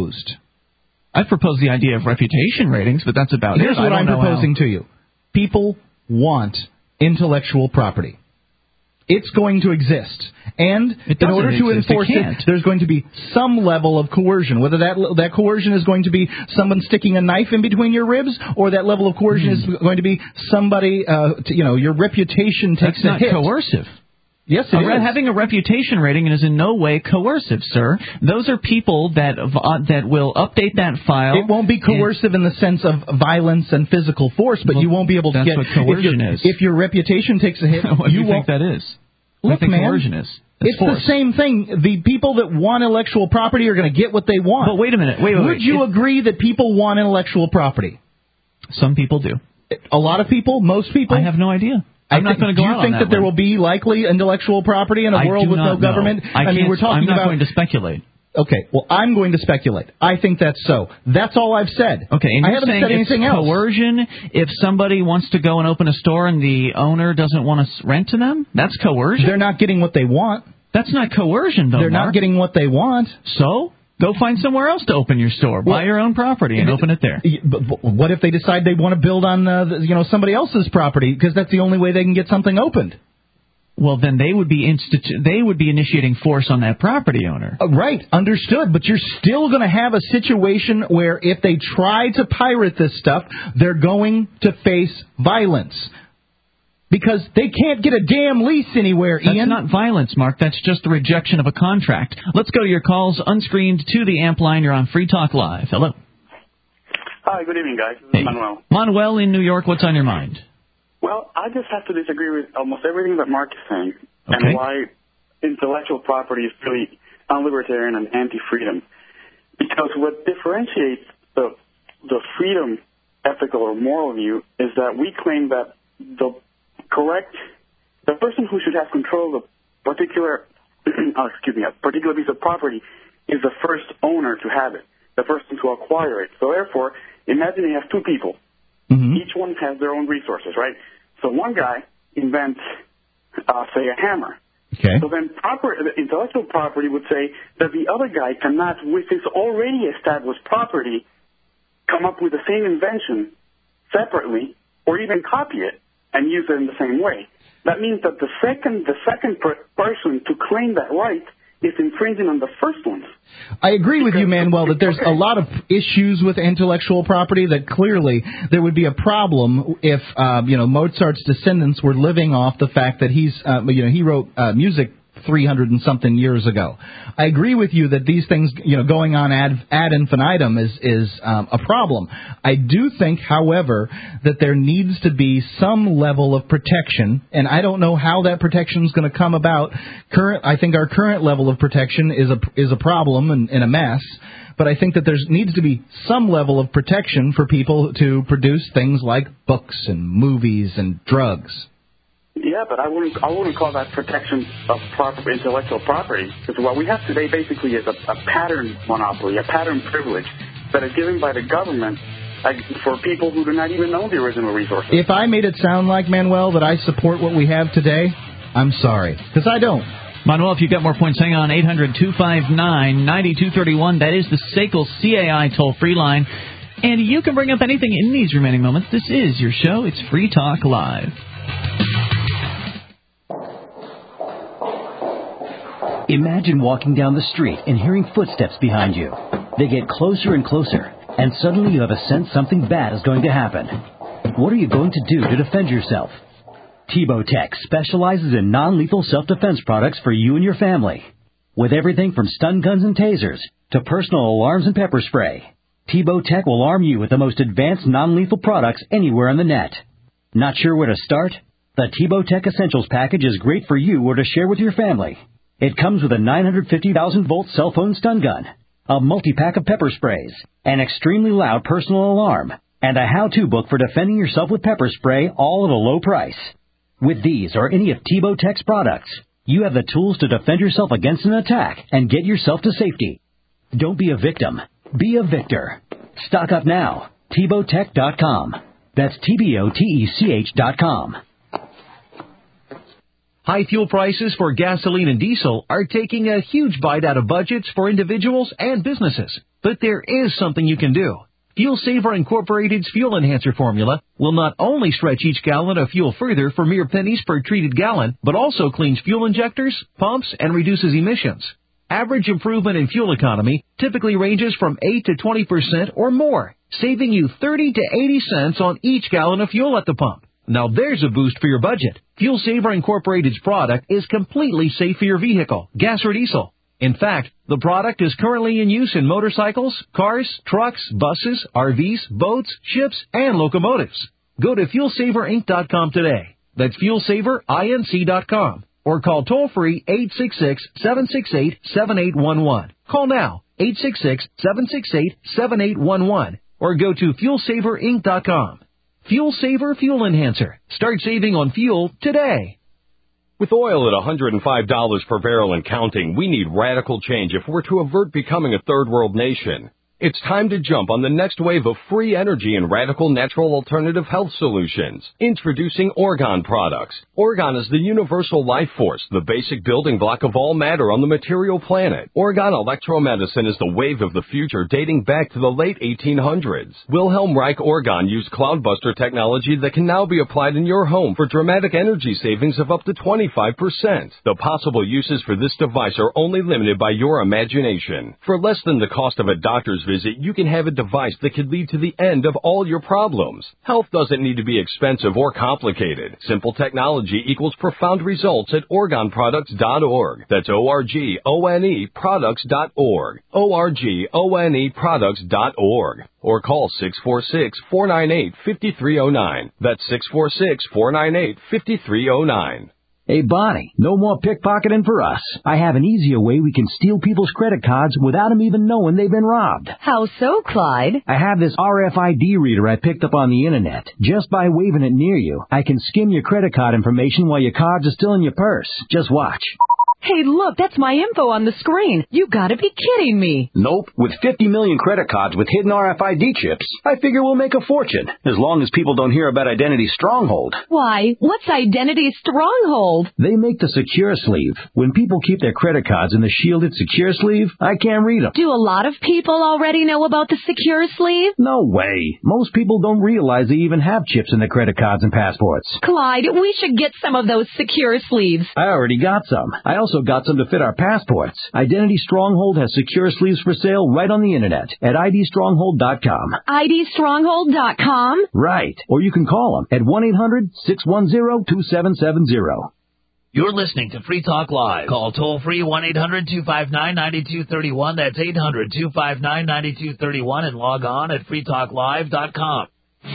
I've proposed the idea of reputation ratings, but that's about Here's it. I what don't I'm know proposing how. to you. People want intellectual property. It's going to exist. And It in order doesn't to exist. It enforce can't. it, there's going to be some level of coercion. Whether that that coercion is going to be someone sticking a knife in between your ribs, or that level of coercion Hmm. is going to be somebody, uh, to, you know, your reputation takes That's not a hit. coercive. Yes, it A re- is. Having a reputation rating is in no way coercive, sir. Those are people that uh, that will update that file. It won't be coercive in the sense of violence and physical force, but Well, you won't be able to that's get... what coercion if your, is. If your reputation takes a hit, what do you you won't... think that is? What Look, do you think man, coercion is? That's it's force. the same thing. The people that want intellectual property are going to get what they want. But wait a minute. Wait, wait, Would wait. you It- agree that people want intellectual property? Some people do. A lot of people? Most people? I have no idea. I'm I not think- going to go Do you out think on that, that there one. will be likely intellectual property in a I world do with not no government? know. I, mean, can't- we're talking I'm not about... going to speculate. Okay, well, I'm going to speculate. I think that's so. That's all I've said. Okay, and I you're haven't saying said anything it's else. coercion if somebody wants to go and open a store and the owner doesn't want to rent to them? That's coercion? They're not getting what they want. That's not coercion, though, They're Mark. not getting what they want. So? Go find somewhere else to open your store. Buy your own property and open it there. But what if they decide they want to build on uh, you know somebody else's property because that's the only way they can get something opened? Well, then they would be institu- they would be initiating force on that property owner. Uh, right, understood. But you're still going to have a situation where if they try to pirate this stuff, they're going to face violence. Because they can't get a damn lease anywhere, That's Ian. That's not violence, Mark. That's just the rejection of a contract. Let's go to your calls unscreened to the amp line. You're on Free Talk Live. Hello. Hi, good evening, guys. This hey. is Manuel. Manuel in New York, what's on your mind? Well, I just have to disagree with almost everything that Mark is saying okay. and why intellectual property is really un-libertarian and anti-freedom. Because what differentiates the the freedom, ethical or moral view is that we claim that the correct, the person who should have control of a particular, oh, excuse me, a particular piece of property is the first owner to have it, the person to acquire it. So therefore, imagine you have two people. Mm-hmm. Each one has their own resources, right? So one guy invents, uh, say, a hammer. Okay. So then proper, the intellectual property would say that the other guy cannot, with his already established property, come up with the same invention separately or even copy it and use it in the same way. That means that the second, the second per- person to claim that right is infringing on the first one. I agree with you, Manuel, that there's a lot of issues with intellectual property that clearly there would be a problem if, uh, you know, Mozart's descendants were living off the fact that he's, uh, you know, he wrote uh, music three hundred and something years ago. I agree with you that these things, you know, going on ad, ad infinitum is, is um, a problem. I do think, however, that there needs to be some level of protection, and I don't know how that protection is going to come about. Current, I think our current level of protection is a, is a problem and, and a mess, but I think that there needs to be some level of protection for people to produce things like books and movies and drugs. Yeah, but I wouldn't I wouldn't call that protection of proper intellectual property, because what we have today basically is a, a pattern monopoly, a pattern privilege that is given by the government uh, for people who do not even own the original resources. If I made it sound like, Manuel, that I support what we have today, I'm sorry, because I don't. Manuel, if you've got more points, hang on. eight hundred two five nine nine two three one. That is the S A C L C A I toll-free line. And you can bring up anything in these remaining moments. This is your show. It's Free Talk Live. Imagine walking down the street and hearing footsteps behind you. They get closer and closer, and suddenly you have a sense something bad is going to happen. What are you going to do to defend yourself? Tebow Tech specializes in non-lethal self-defense products for you and your family. With everything from stun guns and tasers to personal alarms and pepper spray, Tebow Tech will arm you with the most advanced non-lethal products anywhere on the net. Not sure where to start? The Tebow Tech Essentials package is great for you or to share with your family. It comes with a nine hundred fifty thousand volt cell phone stun gun, a multi-pack of pepper sprays, an extremely loud personal alarm, and a how-to book for defending yourself with pepper spray, all at a low price. With these or any of Tebow Tech's products, you have the tools to defend yourself against an attack and get yourself to safety. Don't be a victim. Be a victor. Stock up now. Tebow Tech dot com. That's T B O T E C H dot com. High fuel prices for gasoline and diesel are taking a huge bite out of budgets for individuals and businesses. But there is something you can do. Fuel Saver Incorporated's Fuel Enhancer formula will not only stretch each gallon of fuel further for mere pennies per treated gallon, but also cleans fuel injectors, pumps, and reduces emissions. Average improvement in fuel economy typically ranges from eight to twenty percent or more, saving you thirty to eighty cents on each gallon of fuel at the pump. Now there's a boost for your budget. Fuel Saver Incorporated's product is completely safe for your vehicle, gas or diesel. In fact, the product is currently in use in motorcycles, cars, trucks, buses, R Vs, boats, ships, and locomotives. Go to fuel saver inc dot com today. That's fuel saver inc dot com. Or call toll-free eight six six, seven six eight, seven eight one one. Call now, eight six six, seven six eight, seven eight one one. Or go to fuel saver inc dot com. Fuel Saver Fuel Enhancer. Start saving on fuel today. With oil at one hundred five dollars per barrel and counting, we need radical change if we're to avert becoming a third world nation. It's time to jump on the next wave of free energy and radical natural alternative health solutions. Introducing Orgone products. Orgone is the universal life force, the basic building block of all matter on the material planet. Orgone electromedicine is the wave of the future dating back to the late eighteen hundreds. Wilhelm Reich Orgone used Cloudbuster technology that can now be applied in your home for dramatic energy savings of up to twenty-five percent. The possible uses for this device are only limited by your imagination. For less than the cost of a doctor's visit, you can have a device that could lead to the end of all your problems. Health doesn't need to be expensive or complicated. Simple technology equals profound results at orgone products dot org. That's O R G O N E products dot org. O R G O N E products dot org. Or call six four six, four nine eight, five three zero nine. That's six four six, four nine eight, five three zero nine. Hey, Bonnie, no more pickpocketing for us. I have an easier way we can steal people's credit cards without them even knowing they've been robbed. How so, Clyde? I have this R F I D reader I picked up on the internet. Just by waving it near you, I can skim your credit card information while your cards are still in your purse. Just watch. Hey, look, that's my info on the screen. You gotta be kidding me. Nope. With fifty million credit cards with hidden R F I D chips, I figure we'll make a fortune, as long as people don't hear about Identity Stronghold. Why, what's Identity Stronghold? They make the secure sleeve. When people keep their credit cards in the shielded secure sleeve, I can't read them. Do a lot of people already know about the secure sleeve? No way. Most people don't realize they even have chips in their credit cards and passports. Clyde, we should get some of those secure sleeves. I already got some. I also got some to fit our passports. Identity Stronghold has secure sleeves for sale right on the internet at I D stronghold dot com. I D stronghold dot com? Right. Or you can call them at one eight hundred, six one zero, two seven seven zero. You're listening to Free Talk Live. Call toll-free one eight hundred, two five nine, nine two three one. That's eight hundred, two five nine, nine two three one and log on at free talk live dot com.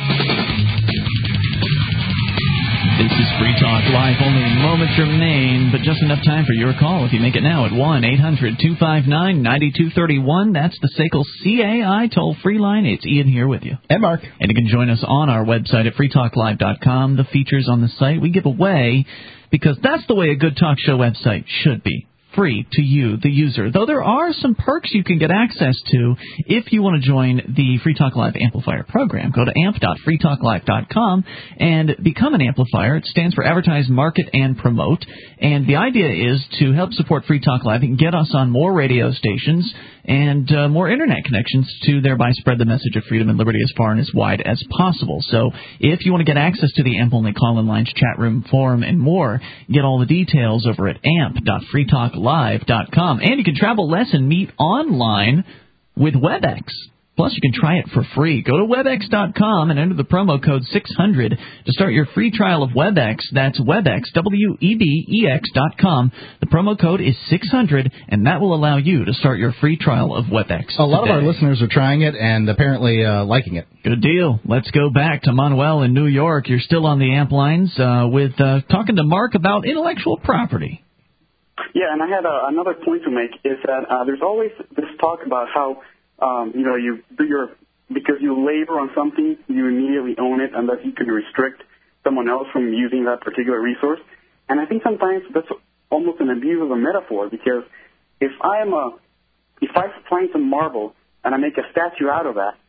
This is Free Talk Live. Only moments remain, but just enough time for your call if you make it now at one eight hundred, two five nine, nine two three one. That's the S A C L C A I toll-free line. It's Ian here with you. And Mark. And you can join us on our website at free talk live dot com. The features on the site we give away because that's the way a good talk show website should be. Free to you, the user. Though there are some perks you can get access to if you want to join the Free Talk Live Amplifier program. Go to amp dot free talk live dot com and become an amplifier. It stands for Advertise, Market, and Promote. And the idea is to help support Free Talk Live and get us on more radio stations and uh, more Internet connections to thereby spread the message of freedom and liberty as far and as wide as possible. So if you want to get access to the AMP Only call-in lines, chat room, forum, and more, get all the details over at amp dot free talk live dot com. And you can travel less and meet online with WebEx. Plus, you can try it for free. Go to webex dot com and enter the promo code six hundred to start your free trial of WebEx. That's WebEx, W E B E X dot com. The promo code is six hundred, and that will allow you to start your free trial of WebEx. A lot today. of our listeners are trying it and apparently uh, liking it. Good deal. Let's go back to Manuel in New York. You're still on the amp lines uh, with uh, talking to Mark about intellectual property. Yeah, and I had uh, another point to make is that uh, there's always this talk about how Um, you know, you do your, because you labor on something, you immediately own it, and that you can restrict someone else from using that particular resource. And I think sometimes that's almost an abuse of a metaphor, because if I am a, if I find some marble and I make a statue out of that,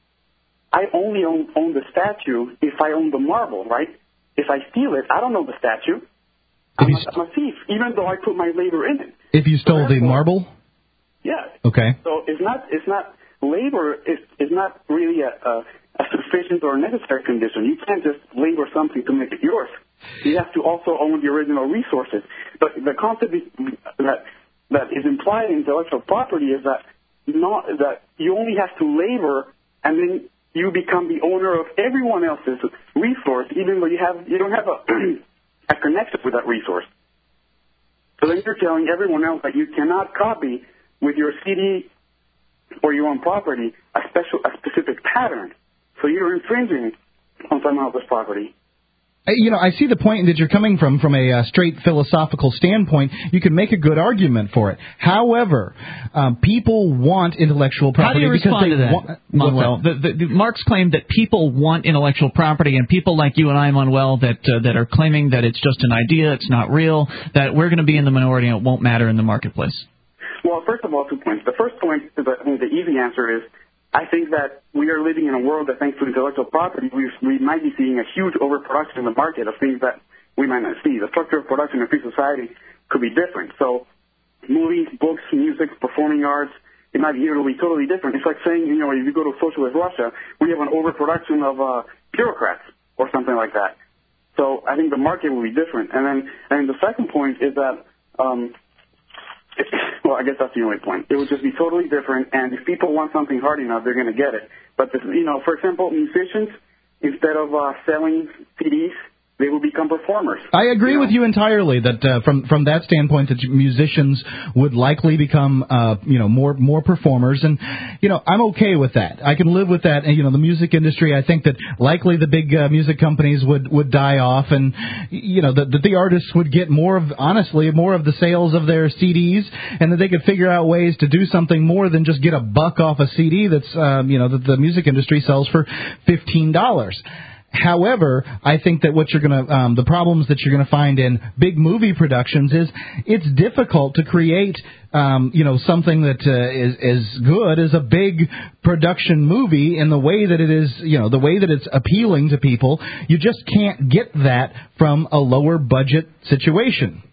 I only own, own the statue if I own the marble, right? If I steal it, I don't own the statue. I'm a, I'm a thief, even though I put my labor in it. If you stole the marble? Yeah. Okay. So it's not, it's not, labor is, is not really a, a, a sufficient or necessary condition. You can't just labor something to make it yours. You have to also own the original resources. But the concept is, that that is implied in intellectual property is that not that you only have to labor, and then you become the owner of everyone else's resource, even though you have you don't have a, a connection with that resource. So then you're telling everyone else that you cannot copy with your C D or your own property, a special, a specific pattern. So you're infringing on someone else's property. You know, I see the point that you're coming from, from a uh, straight philosophical standpoint. You can make a good argument for it. However, um, people want intellectual property. How do you because respond they to that, want, Manuel? The, the, the, Mark's claim that people want intellectual property, and people like you and I, Manuel, that uh, that are claiming that it's just an idea, it's not real, that we're going to be in the minority and it won't matter in the marketplace. Well, first of all, two points. The first point is that I think the easy answer is I think that we are living in a world that, thanks to intellectual property, we, we might be seeing a huge overproduction in the market of things that we might not see. The structure of production in a free society could be different. So movies, books, music, performing arts, it might be, it'll be totally different. It's like saying, you know, if you go to socialist Russia, we have an overproduction of uh, bureaucrats or something like that. So I think the market will be different. And then, and the second point is that, um, it, well, I guess that's the only point. It would just be totally different, and if people want something hard enough, they're going to get it. But, this, you know, for example, musicians, instead of uh, selling C Ds, they will become performers. I agree you know? with you entirely that uh, from from that standpoint that musicians would likely become uh, you know more more performers, and you know I'm okay with that. I can live with that. And you know the music industry, I think that likely the big uh, music companies would, would die off, and you know that the, the artists would get more of honestly more of the sales of their C Ds, and that they could figure out ways to do something more than just get a buck off a C D that's um, you know that the music industry sells for fifteen dollars. However, I think that what you're going to, um, the problems that you're going to find in big movie productions is it's difficult to create, um, you know, something that uh, is as good as a big production movie in the way that it is, you know, the way that it's appealing to people. You just can't get that from a lower budget situation.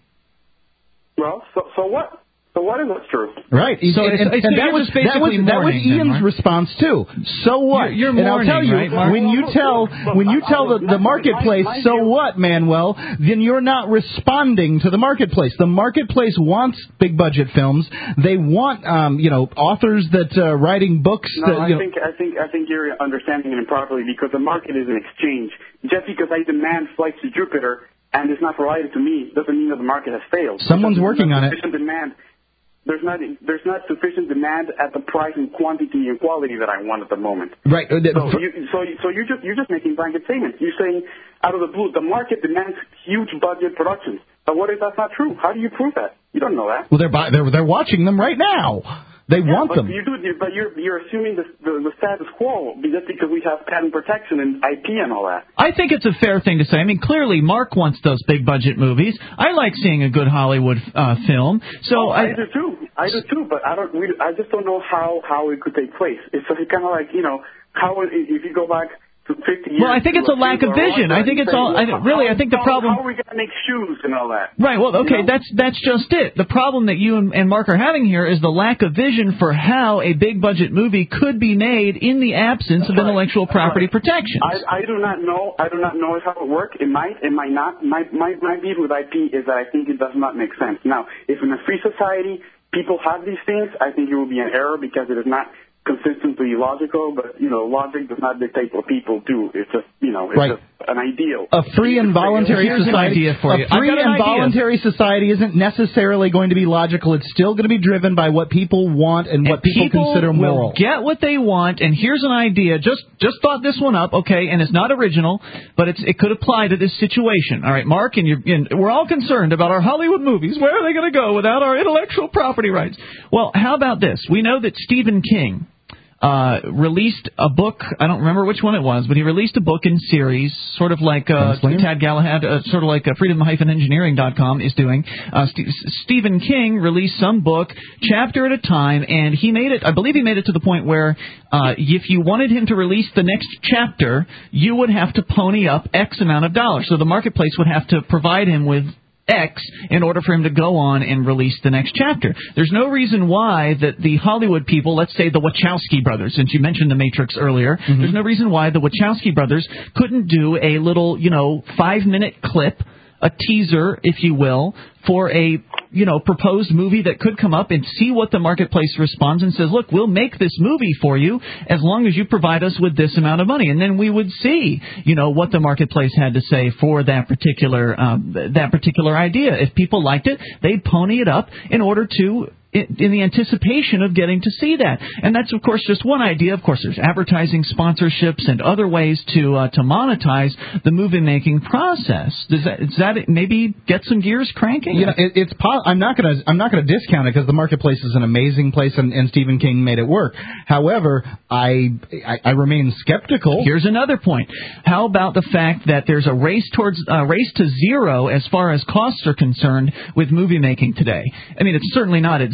Well, so, so what? So what is what's true? Right. So and, it's, and, it's, and that, was, that, was, that was Ian's then, response, too. So what? You're, you're and I'll tell you, right, Mark? when you tell when you tell the, the marketplace, so what, Manuel, then you're not responding to the marketplace. The marketplace wants big-budget films. They want, um, you know, authors that are uh, writing books. No, that, you I know, think I think I think you're understanding it improperly because the market is an exchange. Just because I demand flights to Jupiter and it's not provided to me doesn't mean that the market has failed. Someone's working on it. Demand. There's not there's not sufficient demand at the price and quantity and quality that I want at the moment. Right. So you, so so you're just you're just making blanket statements. You're saying out of the blue the market demands huge budget productions. But what if that's not true? How do you prove that? You don't know that. Well, they're buy, they're they're watching them right now. They yeah, want but them. You do, but you're you're assuming the, the the status quo just because we have patent protection and I P and all that. I think it's a fair thing to say. I mean, clearly Mark wants those big budget movies. I like seeing a good Hollywood uh, film. So oh, I, I do too. I do too. But I don't. We, I just don't know how how it could take place. It's kind of like you know how if you go back. fifty years well, I think it's a lack of vision. I think it's all. I, really, I think the problem. How are we going to make shoes and all that? Right. Well, okay. You know? That's that's just it. The problem that you and, and Mark are having here is the lack of vision for how a big budget movie could be made in the absence That's of right. intellectual property right. protections. I, I do not know. I do not know how it works. It might. It might not. My my my beef with I P is that I think it does not make sense. Now, if in a free society people have these things, I think it will be an error because it is not consistently logical, but, you know, logic does not dictate what people do. It's just, you know, it's right. just an ideal. A free and voluntary Here's society. An idea for you. A free and an voluntary society isn't necessarily going to be logical. It's still going to be driven by what people want and, and what people, people consider moral. Will get what they want, and here's an idea. Just just thought this one up, okay, and it's not original, but it's it could apply to this situation. All right, Mark, and, you're, and we're all concerned about our Hollywood movies. Where are they going to go without our intellectual property rights? Well, how about this? We know that Stephen King Uh, released a book. I don't remember which one it was, but he released a book in series, sort of like uh, Tad Galahad, uh, sort of like uh, freedom dash engineering dot com is doing. Uh, St- Stephen King released some book, chapter at a time, and he made it, I believe he made it to the point where uh, if you wanted him to release the next chapter, you would have to pony up X amount of dollars. So the marketplace would have to provide him with X in order for him to go on and release the next chapter. There's no reason why that the Hollywood people, let's say the Wachowski brothers, since you mentioned The Matrix earlier, mm-hmm. there's no reason why the Wachowski brothers couldn't do a little, you know, five-minute clip, a teaser, if you will, for a, you know, proposed movie that could come up and see what the marketplace responds and says, look, we'll make this movie for you as long as you provide us with this amount of money. And then we would see, you know, what the marketplace had to say for that particular, um, that particular idea. If people liked it, they'd pony it up in order to in the anticipation of getting to see that. And that's, of course, just one idea. Of course, there's advertising, sponsorships, and other ways to uh, to monetize the movie-making process. Does that, does that maybe get some gears cranking? You know, it, it's po- I'm not going to I'm not going to discount it because the marketplace is an amazing place, and, and Stephen King made it work. However, I, I I remain skeptical. Here's another point. How about the fact that there's a race towards uh, race to zero as far as costs are concerned with movie making today? I mean, it's certainly not at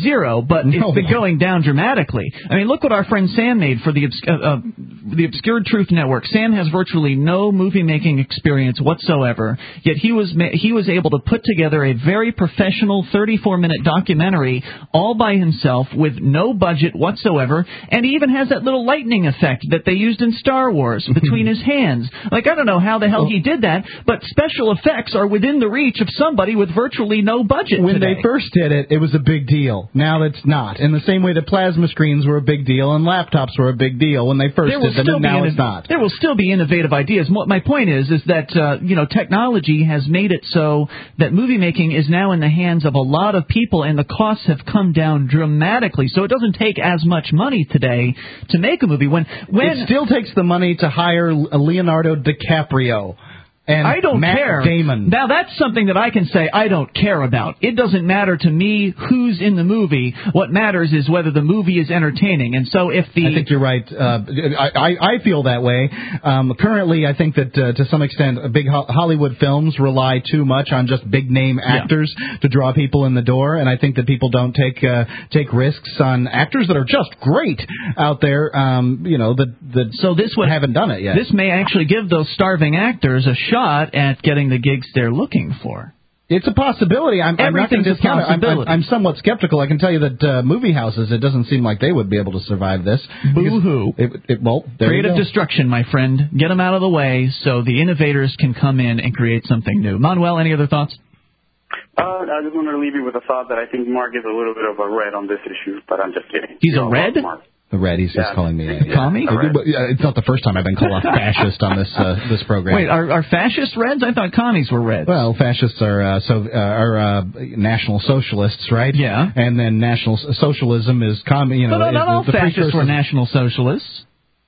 zero, but No. it's been going down dramatically. I mean, look what our friend Sam made for the obs- uh, uh, the Obscured Truth Network. Sam has virtually no movie-making experience whatsoever, yet he was ma- he was able to put together a very professional thirty-four minute documentary all by himself with no budget whatsoever, and he even has that little lightning effect that they used in Star Wars between his hands. Like, I don't know how the hell he did that, but special effects are within the reach of somebody with virtually no budget When today. they first did it, it was a big deal. Now it's not. In the same way that plasma screens were a big deal and laptops were a big deal when they first There will did them, still and be now inno- it's not. There will still be innovative ideas. Mo- My point is, is that uh, you know, technology has made it so that movie making is now in the hands of a lot of people, and the costs have come down dramatically. So it doesn't take as much money today to make a movie. When when It still takes the money to hire Leonardo DiCaprio. And I don't Matt care. Damon. Now, that's something that I can say I don't care about. It doesn't matter to me who's in the movie. What matters is whether the movie is entertaining. And so if the... I think you're right. Uh, I, I, I feel that way. Um, currently, I think that uh, to some extent, big ho- Hollywood films rely too much on just big-name actors yeah. to draw people in the door. And I think that people don't take uh, take risks on actors that are just great out there, um, you know, that, that so this would, haven't done it yet. This may actually give those starving actors a shot at getting the gigs they're looking for. It's a possibility. I'm, I'm not going to discount it. I'm, I'm, I'm somewhat skeptical. I can tell you that uh, movie houses, it doesn't seem like they would be able to survive this. Boo-hoo. It, it, well, there Creative you go. destruction, my friend. Get them out of the way so the innovators can come in and create something new. Manuel, any other thoughts? Uh, I just want to leave you with a thought that I think Mark is a little bit of a red on this issue, but I'm just kidding. He's a red? Mark. The red, he's yeah. just calling me. Yeah. Call me? It's not the first time I've been called a fascist on this uh, this program. Wait, are, are fascists reds? I thought commies were reds. Well, fascists are uh, so uh, are uh, national socialists, right? Yeah. And then national socialism is commie. You know, no, no, not all the fascists were national socialists.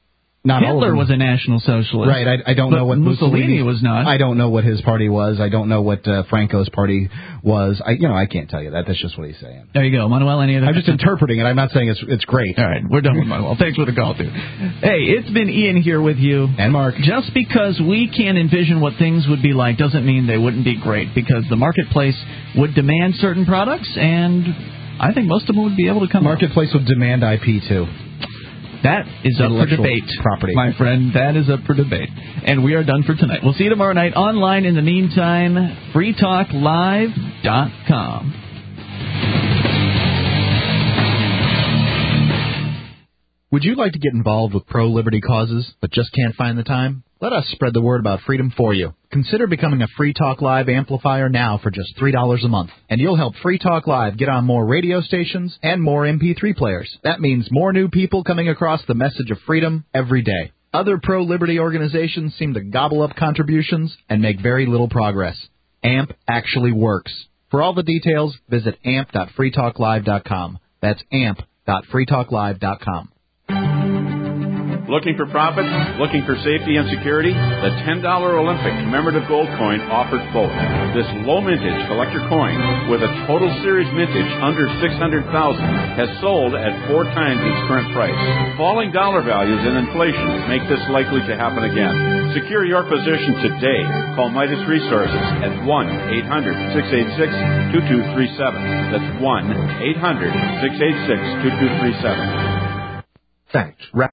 Not Hitler all of them. was a national socialist. Right, I, I don't but know what Mussolini was not. I don't know what his party was. I don't know what uh, Franco's party was. I, you know, I can't tell you that. That's just what he's saying. There you go, Manuel. Any other? I'm just interpreting it. I'm not saying it's it's great. All right, we're done with Manuel. Thanks for the call, dude. Hey, it's been Ian here with you and Mark. Just because we can't envision what things would be like doesn't mean they wouldn't be great. Because the marketplace would demand certain products, and I think most of them would be able to come. Marketplace up. would demand I P too. That is up for debate, property. my friend. That is up for debate. And we are done for tonight. We'll see you tomorrow night online. In the meantime, free talk live dot com. Would you like to get involved with pro-liberty causes but just can't find the time? Let us spread the word about freedom for you. Consider becoming a Free Talk Live amplifier now for just three dollars a month. And you'll help Free Talk Live get on more radio stations and more M P three players. That means more new people coming across the message of freedom every day. Other pro-liberty organizations seem to gobble up contributions and make very little progress. A M P actually works. For all the details, visit amp dot free talk live dot com. That's amp dot free talk live dot com. Looking for profit? Looking for safety and security? The ten dollar Olympic commemorative gold coin offers both. This low mintage collector coin with a total series mintage under six hundred thousand has sold at four times its current price. Falling dollar values and inflation make this likely to happen again. Secure your position today. Call Midas Resources at one eight hundred six eight six two two three seven. That's one eight hundred six eight six two two three seven. Thanks.